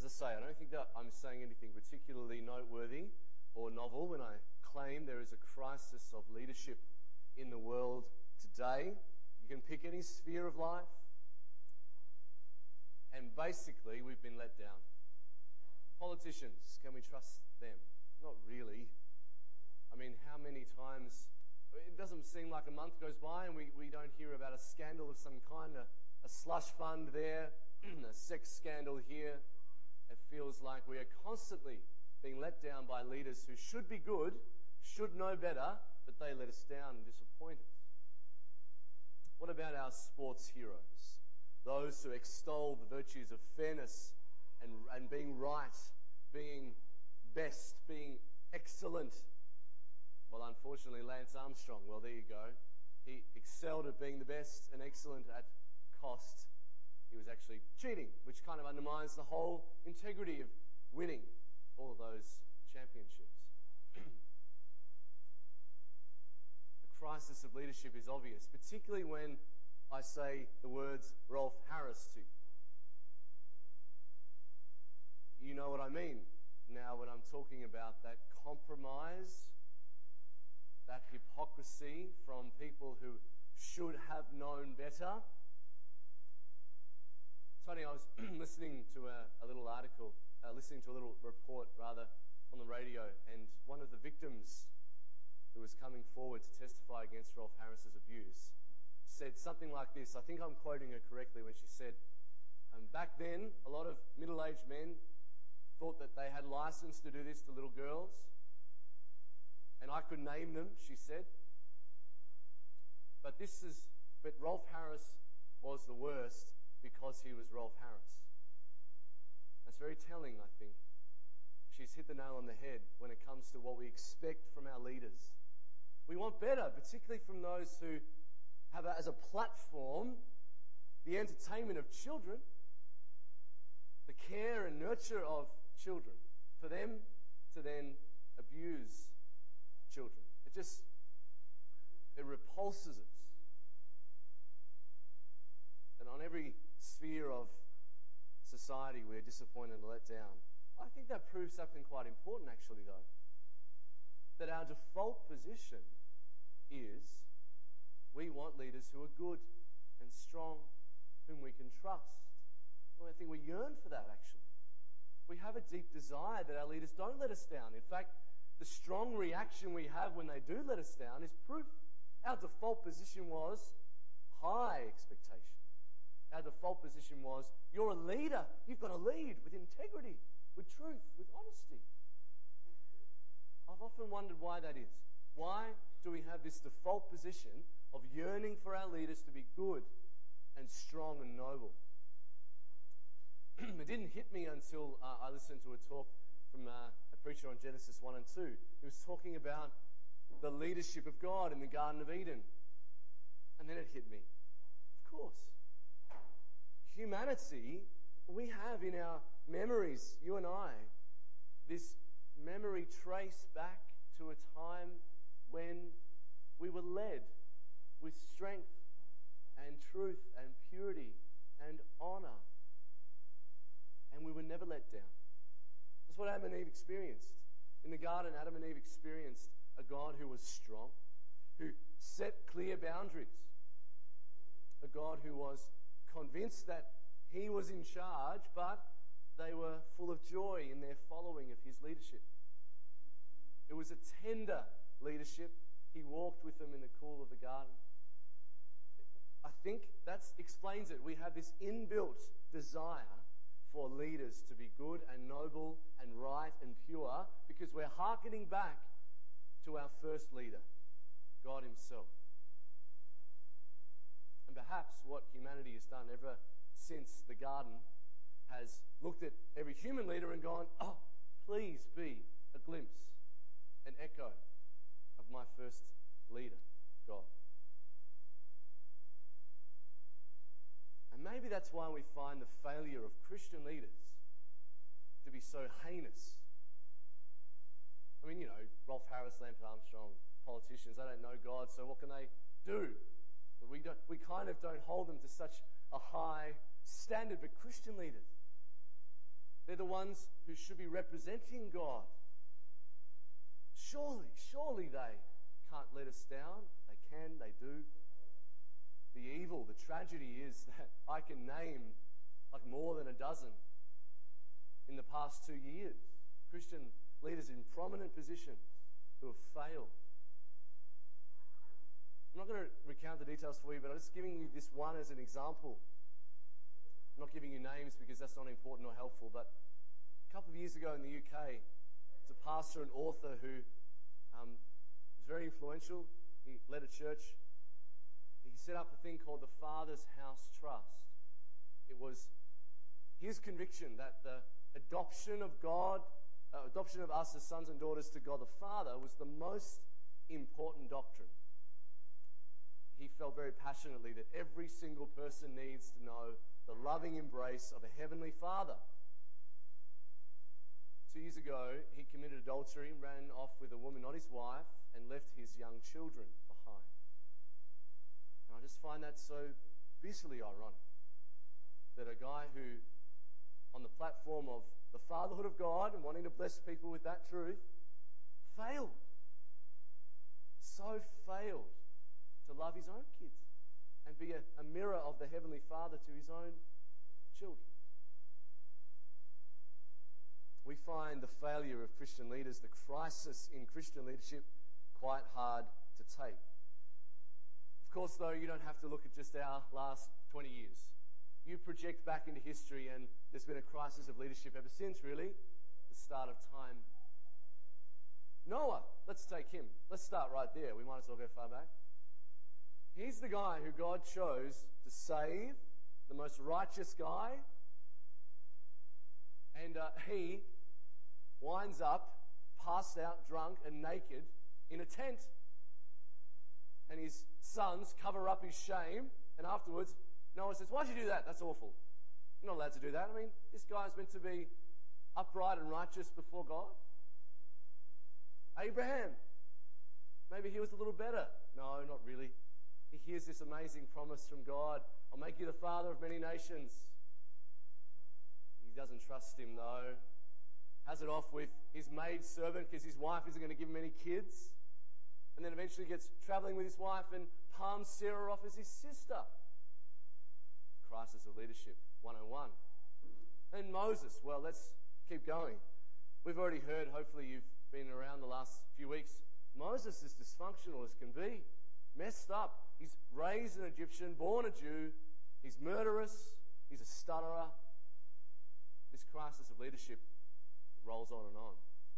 I say, I don't think that I'm saying anything particularly noteworthy or novel when I claim there is a crisis of leadership in the world today. You can pick any sphere of life, and basically we've been let down. Politicians, can we trust them? Not really. I mean, how many times, it doesn't seem like a month goes by and we don't hear about a scandal of some kind, a slush fund there, a sex scandal here. It feels like we are constantly being let down by leaders who should be good, should know better, but they let us down and disappoint us. What about our sports heroes? Those who extol the virtues of fairness and being right, being best, being excellent. Well, unfortunately, Lance Armstrong, well, there you go. He excelled at being the best and excellent at cost. He was actually cheating, which kind of undermines the whole integrity of winning all of those championships. The crisis of leadership is obvious, particularly when I say the words Rolf Harris to you. You know what I mean now when I'm talking about that compromise, that hypocrisy from people who should have known better. It's funny, I was listening to a little article, listening to a little report rather on the radio, and one of the victims who was coming forward to testify against Rolf Harris's abuse said something like this. I think I'm quoting her correctly when she said, back then, a lot of middle-aged men thought that they had license to do this to little girls. And I could name them, she said. But Rolf Harris was the worst because he was Rolf Harris. That's very telling, I think. She's hit the nail on the head when it comes to what we expect from our leaders. We want better, particularly from those who have as a platform the entertainment of children, the care and nurture of children, for them to then abuse children. It repulses us. And on every sphere of society we're disappointed and let down. I think that proves something quite important actually though. That our default position is we want leaders who are good and strong, whom we can trust. Well, I think we yearn for that actually. We have a deep desire that our leaders don't let us down. In fact, the strong reaction we have when they do let us down is proof. Our default position was high expectation. Our default position was, you're a leader. You've got to lead with integrity, with truth, with honesty. I've often wondered why that is. Why do we have this default position of yearning for our leaders to be good and strong and noble? It didn't hit me until I listened to a talk from a preacher on Genesis 1 and 2. He was talking about the leadership of God in the Garden of Eden. And then it hit me. Of course. Humanity, we have in our memories, you and I, this memory traced back to a time when we were led with strength and truth and purity and honor. And we were never let down. That's what Adam and Eve experienced. In the garden, Adam and Eve experienced a God who was strong, who set clear boundaries. A God who was convinced that he was in charge, but they were full of joy in their following of his leadership. It was a tender leadership. He walked with them in the cool of the garden. I think that explains it. We have this inbuilt desire for leaders to be good and noble and right and pure because we're hearkening back to our first leader, God himself. And perhaps what humanity has done ever since the garden has looked at every human leader and gone, oh, please be a glimpse, an echo of my first leader, God. And maybe that's why we find the failure of Christian leaders to be so heinous. I mean, Rolf Harris, Lance Armstrong, politicians, they don't know God, so what can they do? But we kind of don't hold them to such a high standard. But Christian leaders, They're the ones who should be representing God. Surely they can't let us down. They can, they do. The evil, the tragedy is that I can name like more than a dozen in the past 2 years. Christian leaders in prominent positions who have failed. I'm not going to recount the details for you, but I'm just giving you this one as an example. I'm not giving you names because that's not important or helpful, but a couple of years ago in the UK, there's a pastor and author who was very influential. He led a church. He set up a thing called the Father's House Trust. It was his conviction that the adoption of us as sons and daughters to God the Father was the most important doctrine. He felt very passionately that every single person needs to know the loving embrace of a heavenly Father. 2 years ago, he committed adultery, ran off with a woman, not his wife, and left his young children behind. And I just find that so bitterly ironic that a guy who, on the platform of the fatherhood of God and wanting to bless people with that truth, failed. So failed to love his own kids and be a mirror of the Heavenly Father to his own children. We find the failure of Christian leaders, the crisis in Christian leadership, quite hard to take. Of course, though, you don't have to look at just our last 20 years. You project back into history and there's been a crisis of leadership ever since, really, the start of time. Noah, let's take him. Let's start right there. We might as well go far back. He's the guy who God chose to save, the most righteous guy, and he winds up passed out, drunk and naked in a tent. And his sons cover up his shame, and afterwards Noah says, "Why'd you do that? That's awful. You're not allowed to do that. I mean, this guy's meant to be upright and righteous before God." Abraham, maybe he was a little better. No, not really. He hears this amazing promise from God, "I'll make you the father of many nations." He doesn't trust him, though. Has it off with his maid servant because his wife isn't going to give him any kids. And then eventually gets traveling with his wife and palms Sarah off as his sister. Crisis of leadership 101. And Moses, well, let's keep going. We've already heard, hopefully you've been around the last few weeks, Moses is dysfunctional as can be. Messed up. He's raised an Egyptian, born a Jew. He's murderous. He's a stutterer. This crisis of leadership rolls on and on.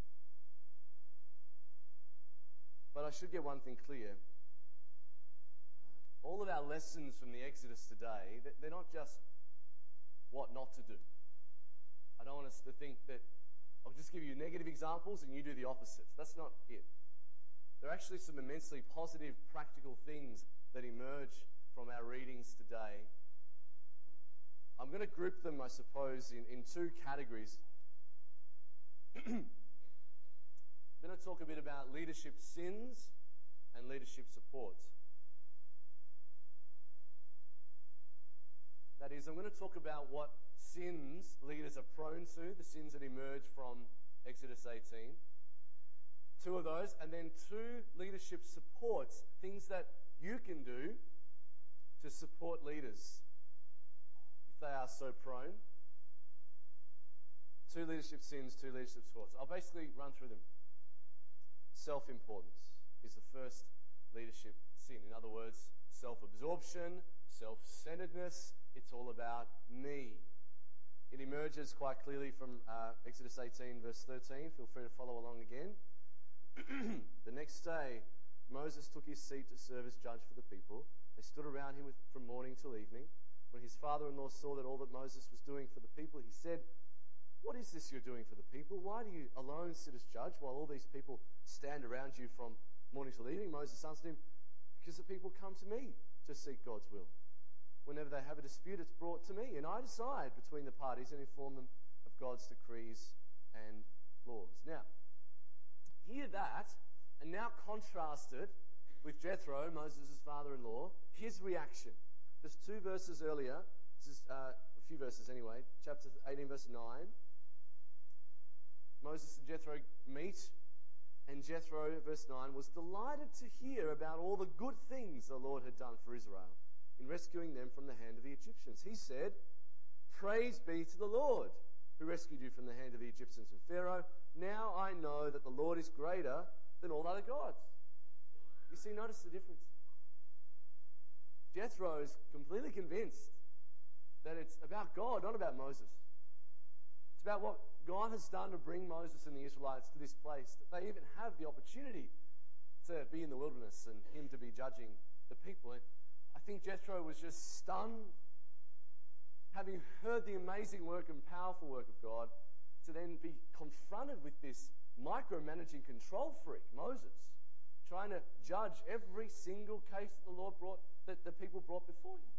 But I should get one thing clear. All of our lessons from the Exodus today, they're not just what not to do. I don't want us to think that I'll just give you negative examples and you do the opposites. That's not it. There are actually some immensely positive, practical things that emerge from our readings today. I'm going to group them, I suppose, in two categories. I'm going to talk a bit about leadership sins and leadership supports. That is, I'm going to talk about what sins leaders are prone to, the sins that emerge from Exodus 18. Two of those, and then two leadership supports, things that you can do to support leaders if they are so prone. Two leadership sins, two leadership supports. I'll basically run through them. Self-importance is the first leadership sin. In other words, self-absorption, self-centeredness. It's all about me. It emerges quite clearly from Exodus 18, verse 13. Feel free to follow along again. The next day, Moses took his seat to serve as judge for the people. They stood around him from morning till evening. When his father-in-law saw that all that Moses was doing for the people, he said, "What is this you're doing for the people? Why do you alone sit as judge while all these people stand around you from morning till evening?" Moses answered him, "Because the people come to me to seek God's will. Whenever they have a dispute, it's brought to me, and I decide between the parties and inform them of God's decrees and laws." Now, hear that, and now contrast it with Jethro, Moses' father-in-law, his reaction. Just two verses earlier, this is a few verses anyway, chapter 18, verse 9. Moses and Jethro meet, and Jethro, verse 9, was delighted to hear about all the good things the Lord had done for Israel in rescuing them from the hand of the Egyptians. He said, "Praise be to the Lord, who rescued you from the hand of the Egyptians and Pharaoh. Now I know that the Lord is greater than all other gods." You see, notice the difference. Jethro is completely convinced that it's about God, not about Moses. It's about what God has done to bring Moses and the Israelites to this place, that they even have the opportunity to be in the wilderness and him to be judging the people. And I think Jethro was just stunned, having heard the amazing work and powerful work of God, to then be confronted with this micromanaging control freak, Moses, trying to judge every single case that the Lord brought, that the people brought before him.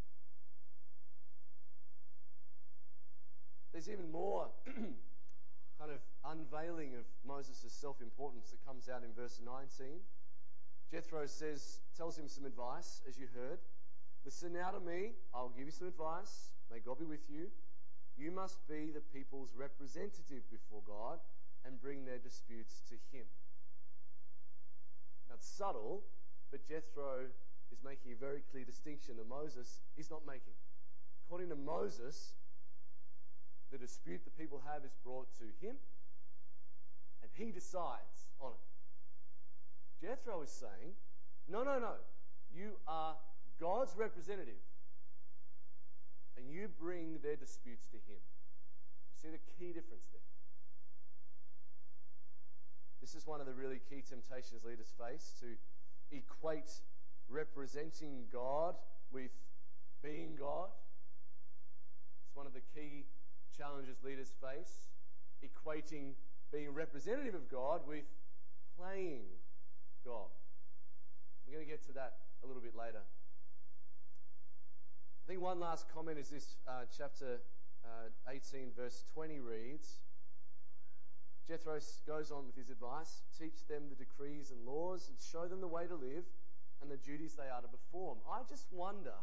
There's even more kind of unveiling of Moses' self-importance that comes out in verse 19. Jethro tells him some advice, as you heard. "Listen now to me, I'll give you some advice. May God be with you. You must be the people's representative before God and bring their disputes to him." Now it's subtle, but Jethro is making a very clear distinction that Moses is not making. According to Moses, the dispute the people have is brought to him, and he decides on it. Jethro is saying, no, you are God's representative, and you bring their disputes to him. You see the key difference there? This is one of the really key temptations leaders face, to equate representing God with being God. It's one of the key challenges leaders face, equating being representative of God with playing God. We're going to get to that a little bit later. I think one last comment is this, chapter 18, verse 20 reads, Jethro goes on with his advice, "Teach them the decrees and laws and show them the way to live and the duties they are to perform." I just wonder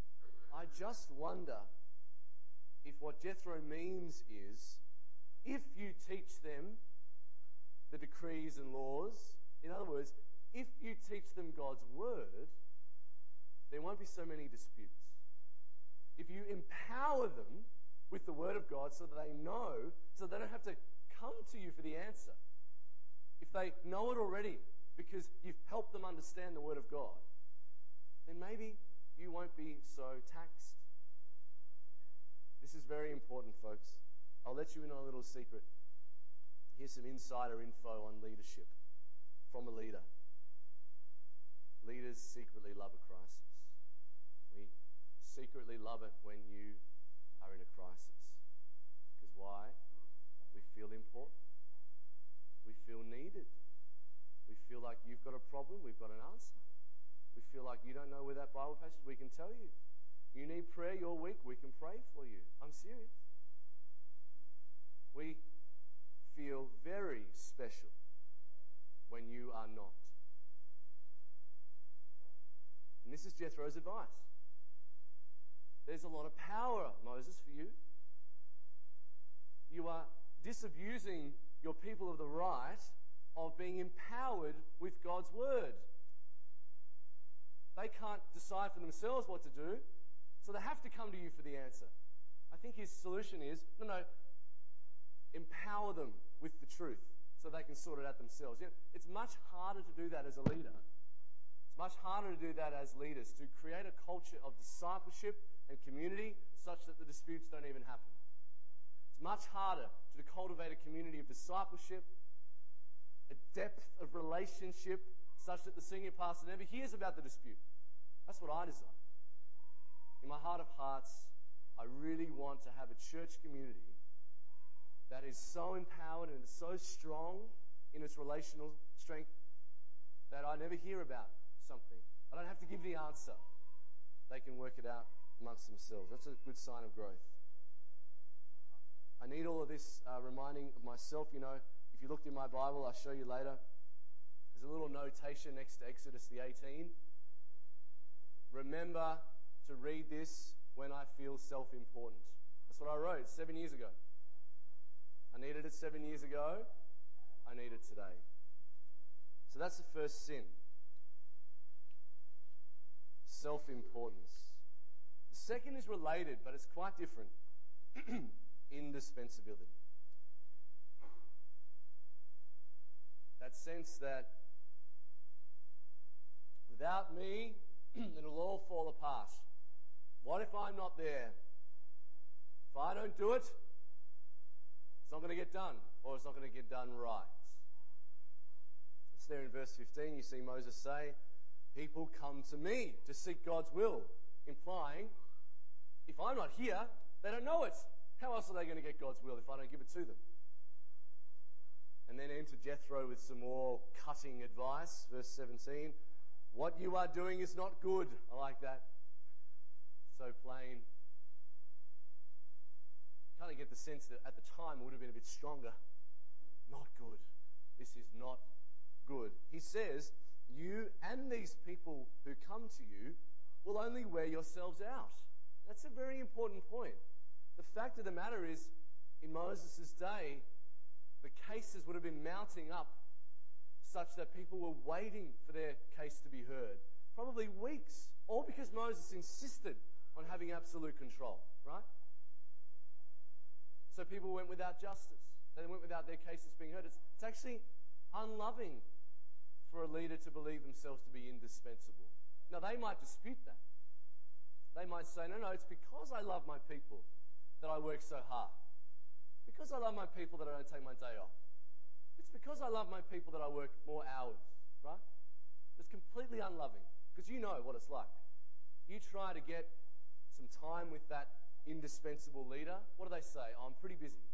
if what Jethro means is, if you teach them the decrees and laws, in other words, if you teach them God's word, there won't be so many disputes. If you empower them with the word of God so that they know, so they don't have to come to you for the answer, if they know it already because you've helped them understand the word of God, then maybe you won't be so taxed. This is very important, folks. I'll let you in on a little secret. Here's some insider info on leadership from a leader. Leaders secretly love a crisis. We secretly love it when you are in a crisis. Because why? We feel important. We feel needed. We feel like you've got a problem, we've got an answer. We feel like you don't know where that Bible passage, we can tell you. You need prayer, you're weak, we can pray for you. I'm serious. We feel very special when you are not. And this is Jethro's advice. There's a lot of power, Moses, for you. You are disabusing your people of the right of being empowered with God's word. They can't decide for themselves what to do, so they have to come to you for the answer. I think his solution is, no, empower them with the truth so they can sort it out themselves. You know, it's much harder to do that as a leader. It's much harder to do that as leaders, to create a culture of discipleship and community such that the disputes don't even happen. It's much harder to cultivate a community of discipleship, a depth of relationship such that the senior pastor never hears about the dispute. That's what I desire. In my heart of hearts, I really want to have a church community that is so empowered and so strong in its relational strength that I never hear about something. I don't have to give the answer. They can work it out amongst themselves. That's a good sign of growth. I need all of this reminding of myself. You know, if you looked in my Bible, I'll show you later, there's a little notation next to Exodus the 18. Remember to read this when I feel self-important. That's what I wrote 7 years ago. I needed it 7 years ago. I need it today. So that's the first sin. Self-importance. The second is related, but it's quite different. Indispensability. That sense that without me, it'll all fall apart. What if I'm not there? If I don't do it, it's not going to get done, or it's not going to get done right. It's there in verse 15. You see Moses say, people come to me to seek God's will, implying, if I'm not here, they don't know it. How else are they going to get God's will if I don't give it to them? And then enter Jethro with some more cutting advice. Verse 17, what you are doing is not good. I like that. So plain. Kind of get the sense that at the time it would have been a bit stronger. Not good. This is not good. He says, you and these people who come to you will only wear yourselves out. That's a very important point. The fact of the matter is, in Moses' day, the cases would have been mounting up such that people were waiting for their case to be heard. Probably weeks. All because Moses insisted on having absolute control, right? So people went without justice. They went without their cases being heard. It's actually unloving for a leader to believe themselves to be indispensable. Now, they might dispute that. They might say, no, it's because I love my people that I work so hard. It's because I love my people that I don't take my day off. It's because I love my people that I work more hours, right? It's completely unloving, because you know what it's like. You try to get some time with that indispensable leader. What do they say? Oh, I'm pretty busy.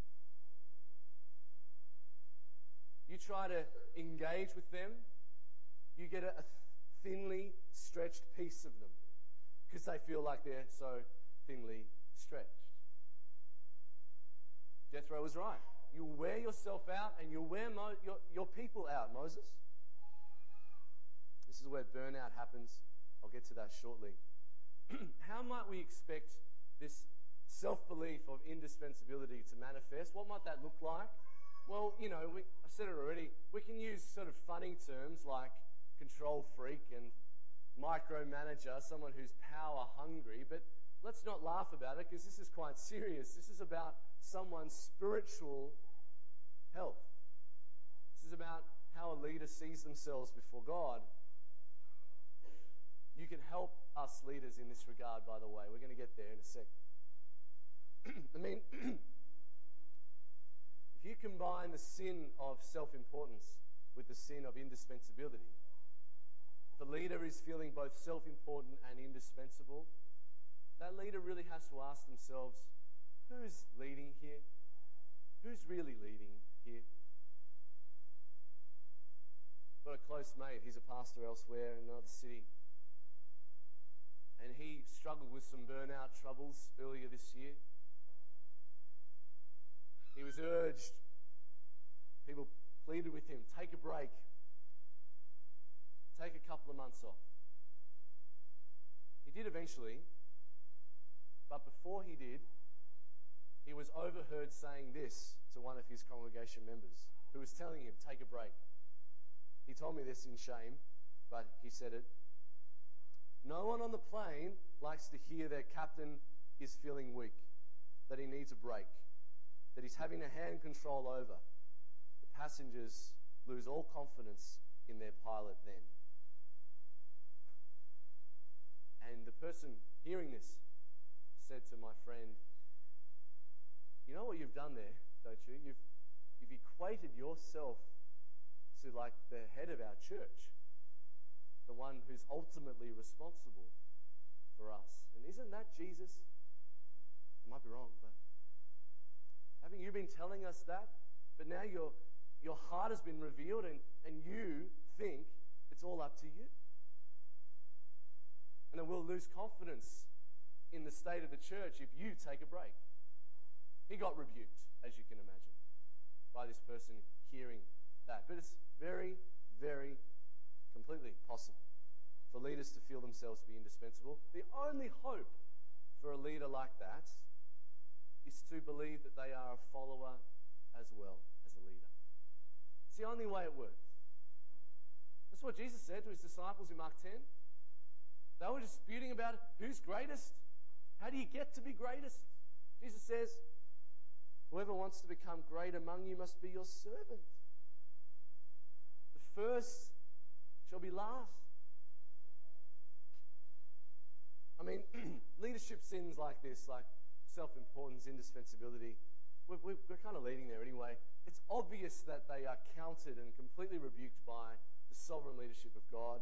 You try to engage with them, you get a thinly stretched piece of them because they feel like they're so thinly stretched. Jethro was right. You'll wear yourself out and you'll wear your people out, Moses. This is where burnout happens. I'll get to that shortly. How might we expect this self-belief of indispensability to manifest? What might that look like? Well, I said it already. We can use sort of funny terms like control freak and micromanager, someone who's power hungry, but let's not laugh about it because this is quite serious. This is about someone's spiritual health. This is about how a leader sees themselves before God. You can help us leaders in this regard, by the way. We're going to get there in a sec. If you combine the sin of self-importance with the sin of indispensability, if a leader is feeling both self-important and indispensable, that leader really has to ask themselves, who's leading here? Who's really leading here? Got a close mate, he's a pastor elsewhere in another city. And he struggled with some burnout troubles earlier this year. He was urged, people pleaded with him, take a break. Take a couple of months off. He did eventually, but before he did, he was overheard saying this to one of his congregation members who was telling him, take a break. He told me this in shame, but he said it. No one on the plane likes to hear their captain is feeling weak, that he needs a break, that he's having a hand control over. The passengers lose all confidence in their pilot then. And the person hearing this said to my friend, you know what you've done there, don't you? You've equated yourself to like the head of our church, the one who's ultimately responsible for us. And isn't that Jesus? I might be wrong, but haven't you been telling us that? But now your heart has been revealed and you think it's all up to you. And then we'll lose confidence in the state of the church if you take a break. He got rebuked, as you can imagine, by this person hearing that. But it's very, very completely possible for leaders to feel themselves to be indispensable. The only hope for a leader like that is to believe that they are a follower as well as a leader. It's the only way it works. That's what Jesus said to his disciples in Mark 10. They were disputing about who's greatest. How do you get to be greatest? Jesus says, whoever wants to become great among you must be your servant. The first shall be last. I mean, leadership sins like this, like self-importance, indispensability, we're kind of leading there anyway. It's obvious that they are countered and completely rebuked by the sovereign leadership of God.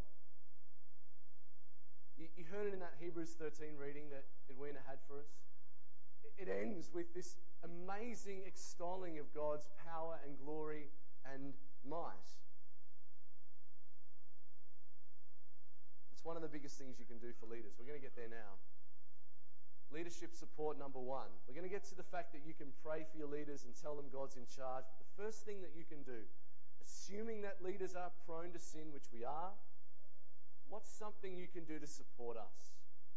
You heard it in that Hebrews 13 reading that Edwina had for us. It ends with this amazing extolling of God's power and glory and might. It's one of the biggest things you can do for leaders. We're going to get there now. Leadership support number one. We're going to get to the fact that you can pray for your leaders and tell them God's in charge. But the first thing that you can do, assuming that leaders are prone to sin, which we are, what's something you can do to support us?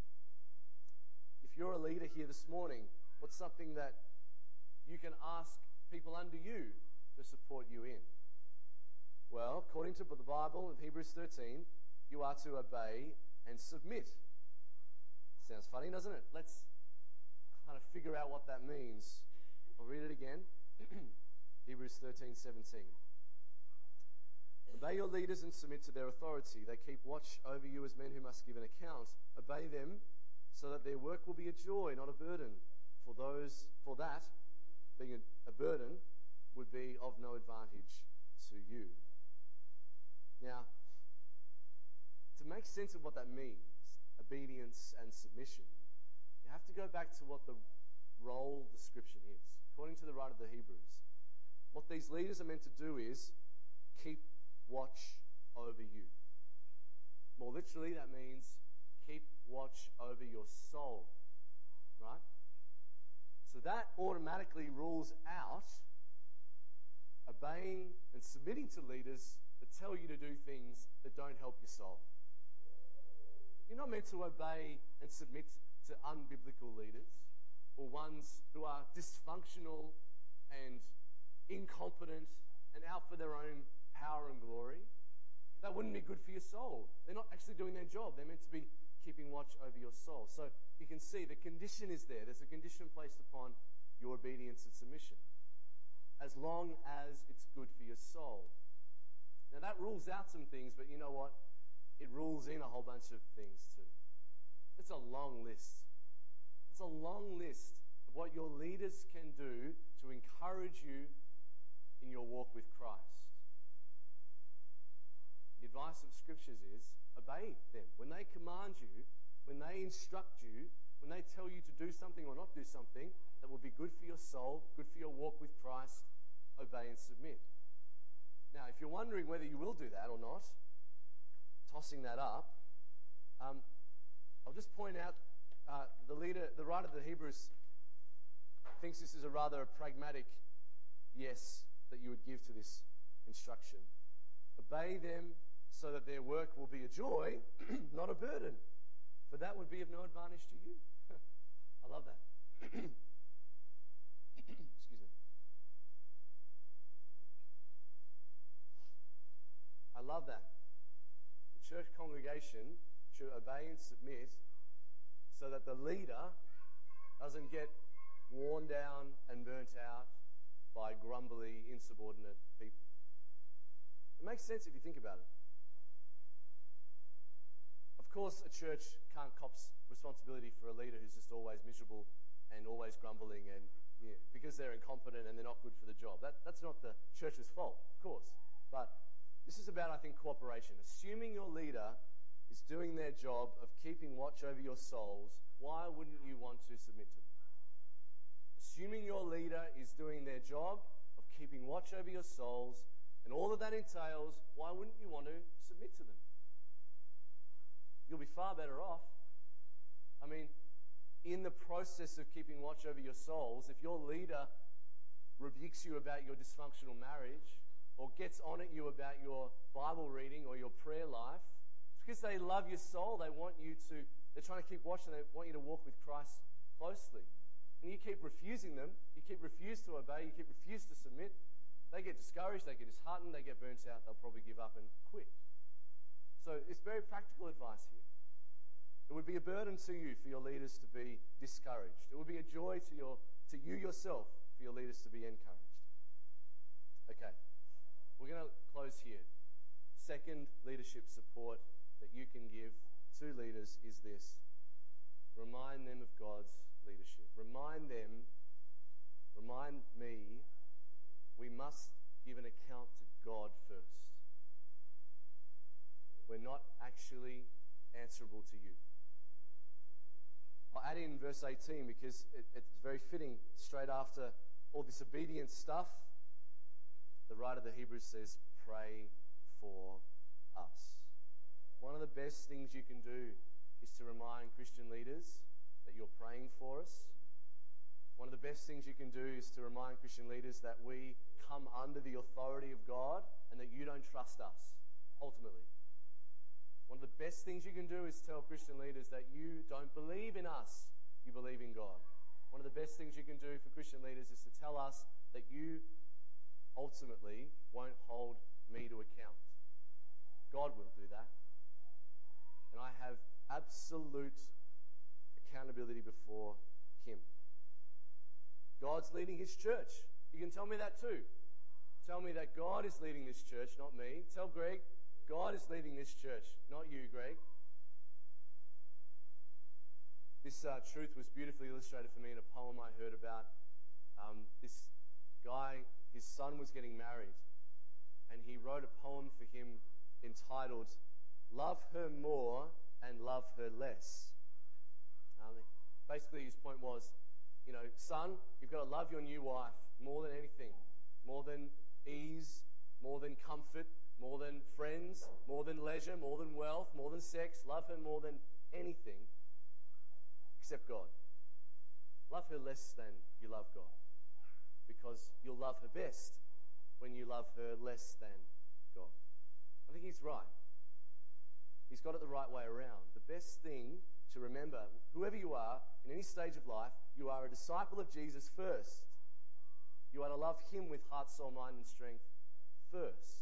If you're a leader here this morning, what's something that you can ask people under you to support you in? Well, according to the Bible in Hebrews 13, you are to obey and submit. Sounds funny, doesn't it? Let's kind of figure out what that means. I'll read it again. Hebrews 13:17. Obey your leaders and submit to their authority. They keep watch over you as men who must give an account. Obey them so that their work will be a joy, not a burden. For that, being a burden, would be of no advantage to you. Now, to make sense of what that means, obedience and submission, you have to go back to what the role description is. According to the writer of the Hebrews, what these leaders are meant to do is keep watch over you. More literally, that means keep watch over your soul, right? So that automatically rules out obeying and submitting to leaders that tell you to do things that don't help your soul. You're not meant to obey and submit to unbiblical leaders or ones who are dysfunctional and incompetent and out for their own power and glory. That wouldn't be good for your soul. They're not actually doing their job. They're meant to be keeping watch over your soul. So you can see the condition is there. There's a condition placed upon your obedience and submission, as long as it's good for your soul. Now that rules out some things, but you know what? It rules in a whole bunch of things too. It's a long list. It's a long list of what your leaders can do to encourage you in your walk with Christ. The advice of Scriptures is obey them. When they command you, when they instruct you, when they tell you to do something or not do something that will be good for your soul, good for your walk with Christ, obey and submit. Now, if you're wondering whether you will do that or not, tossing that up, I'll just point out the writer of the Hebrews thinks this is a rather pragmatic yes that you would give to this instruction. Obey them so that their work will be a joy, not a burden, for that would be of no advantage to you. I love that. Excuse me. I love that. The church congregation should obey and submit so that the leader doesn't get worn down and burnt out by grumbly, insubordinate people. It makes sense if you think about it. Of course, a church can't cops responsibility for a leader who's just always miserable and always grumbling and because they're incompetent and they're not good for the job. That's not the church's fault, of course. But this is about, I think, cooperation. Assuming your leader is doing their job of keeping watch over your souls, why wouldn't you want to submit to them? Assuming your leader is doing their job of keeping watch over your souls and all that entails, why wouldn't you want to submit to them? You'll be far better off. I mean, in the process of keeping watch over your souls, if your leader rebukes you about your dysfunctional marriage or gets on at you about your Bible reading or your prayer life, it's because they love your soul. They're trying to keep watch and they want you to walk with Christ closely. And you keep refusing them, you keep refuse to obey, you keep refuse to submit, they get discouraged, they get disheartened, they get burnt out, they'll probably give up and quit. So it's very practical advice here. It would be a burden to you for your leaders to be discouraged. It would be a joy to you yourself for your leaders to be encouraged. Okay, we're going to close here. Second leadership support that you can give to leaders is this. Remind them of God's leadership. Remind me, we must give an account to God first. We're not actually answerable to you. I'll add in verse 18 because it's very fitting. Straight after all this obedience stuff, the writer of the Hebrews says, pray for us. One of the best things you can do is to remind Christian leaders that you're praying for us. One of the best things you can do is to remind Christian leaders that we come under the authority of God and that you don't trust us, ultimately. One of the best things you can do is tell Christian leaders that you don't believe in us, you believe in God. One of the best things you can do for Christian leaders is to tell us that you ultimately won't hold me to account. God will do that. And I have absolute accountability before Him. God's leading His church. You can tell me that too. Tell me that God is leading this church, not me. Tell Greg, God is leading this church, not you, Greg. This truth was beautifully illustrated for me in a poem I heard about. This guy, his son was getting married, and he wrote a poem for him entitled, Love Her More and Love Her Less. Basically, his point was, son, you've got to love your new wife more than anything, more than ease, more than comfort, more than friends, more than leisure, more than wealth, more than sex. Love her more than anything except God. Love her less than you love God, because you'll love her best when you love her less than God. I think he's right. He's got it the right way around. The best thing to remember, whoever you are, in any stage of life, you are a disciple of Jesus first. You are to love Him with heart, soul, mind, and strength first.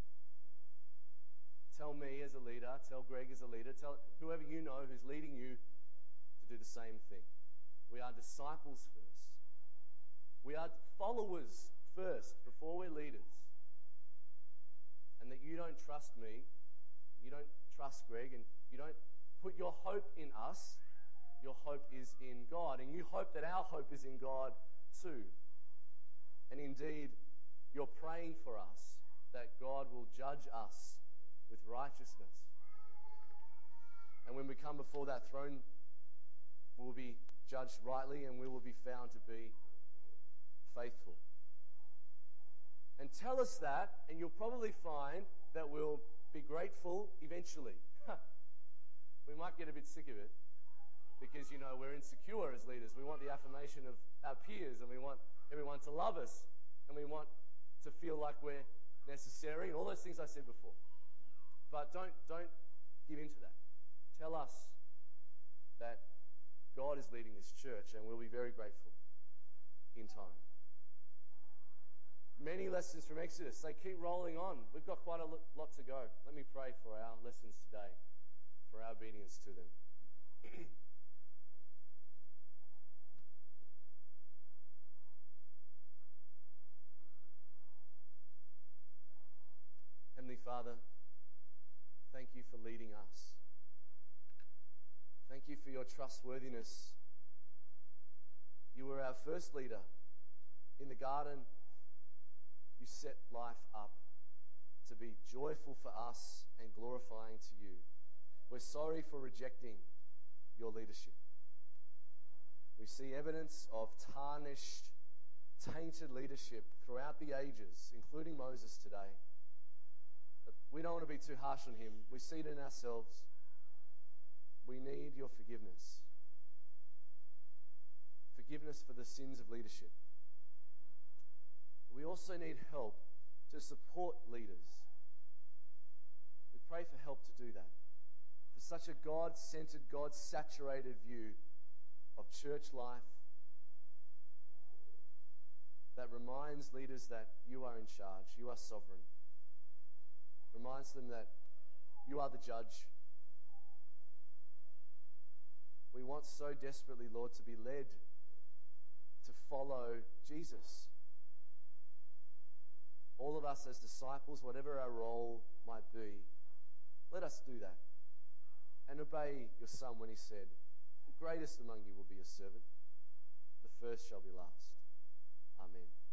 Tell me as a leader, tell Greg as a leader, tell whoever you know who's leading you to do the same thing. We are disciples first. We are followers first before we're leaders. And that you don't trust me, you don't trust Greg, and you don't put your hope in us. Your hope is in God. And you hope that our hope is in God too. And indeed, you're praying for us that God will judge us with righteousness. And when we come before that throne, we'll be judged rightly and we will be found to be faithful. And tell us that, and you'll probably find that we'll be grateful eventually. We might get a bit sick of it because, we're insecure as leaders. We want the affirmation of our peers, and we want everyone to love us, and we want to feel like we're necessary, and all those things I said before. But don't give in to that. Tell us that God is leading this church, and we'll be very grateful in time. Many lessons from Exodus. They keep rolling on. We've got quite a lot to go. Let me pray for our lessons today, for our obedience to them. Heavenly Father, thank you for leading us. Thank you for your trustworthiness. You were our first leader. In the garden, you set life up to be joyful for us and glorifying to you. We're sorry for rejecting your leadership. We see evidence of tarnished, tainted leadership throughout the ages, including Moses today. But we don't want to be too harsh on him. We see it in ourselves. We need your forgiveness. Forgiveness for the sins of leadership. We also need help to support leaders. We pray for help to do that. For such a God-centered, God-saturated view of church life, that reminds leaders that you are in charge, you are sovereign. Reminds them that you are the judge. We want so desperately, Lord, to be led to follow Jesus. All of us as disciples, whatever our role might be, let us do that and obey your Son when he said, "The greatest among you will be a servant. The first shall be last." Amen.